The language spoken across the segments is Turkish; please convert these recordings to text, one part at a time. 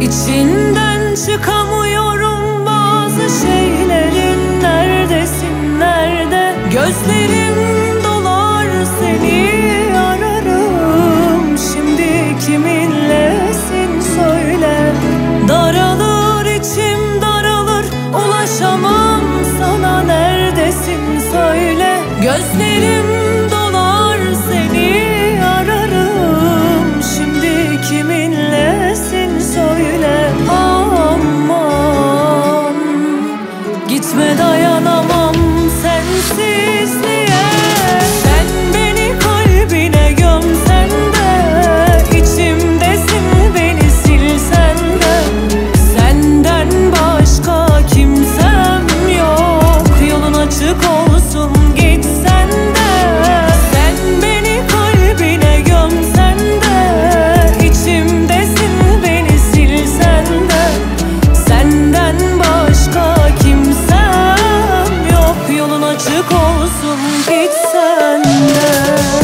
İçinden çıkamıyorum bazı şeylerin. Neredesin, nerede? Gözlerim dolar, seni ararım. Şimdi kiminlesin söyle. Daralır içim, daralır, ulaşamam sana. Neredesin söyle. Gözlerim dolar, seni ararım. Şimdi kiminlesin söyle. Aman gitme, dayanamam sensizliğe. Sen beni kalbine gömsen de, içimdesin beni silsen de. Senden başka kimsem yok, yolun açık olsun gitsen de. Sen beni kalbine gömsen de, içimdesin beni silsen de. Senden başka kimsem yok, yolun açık olsun gitsen de.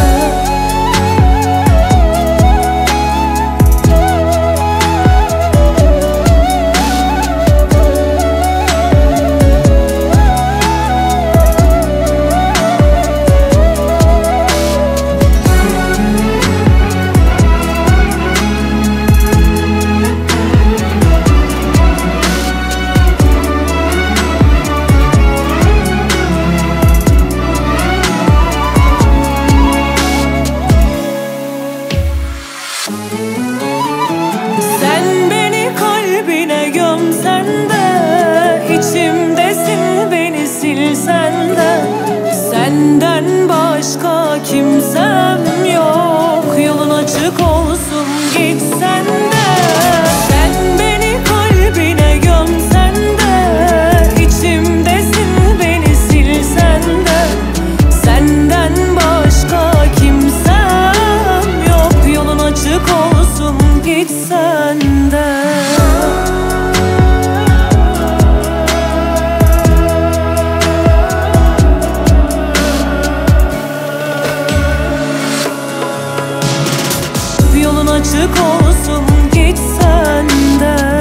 Sen beni kalbine gömsen de, içimdesin beni silsen de. Senden başka kimsem yok, yolun açık olsun gitsen de. Sen beni kalbine gömsen de, içimdesin beni silsen de. Senden başka kimsem yok, yolun açık olsun gitsen de. Yolun açık olsun gitsen de.